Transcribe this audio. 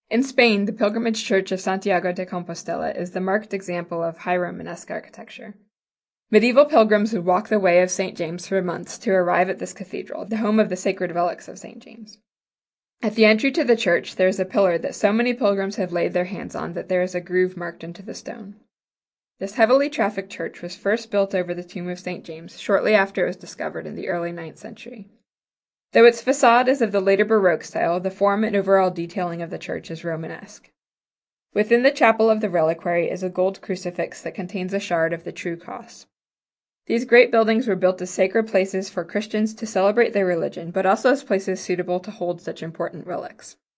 In Spain, the pilgrimage church of Santiago de Compostela is the marked example of high Romanesque architecture. Medieval pilgrims would walk the way of St. James for months to arrive at this cathedral, the home of the sacred relics of St. James. At the entry to the church, there is a pillar that so many pilgrims have laid their hands on that there is a groove marked into the stone. This heavily trafficked church was first built over the tomb of St. James shortly after it was discovered in the early 9th century. Though its facade is of the later Baroque style, the form and overall detailing of the church is Romanesque. Within the chapel of the reliquary is a gold crucifix that contains a shard of the true cross. These great buildings were built as sacred places for Christians to celebrate their religion, but also as places suitable to hold such important relics.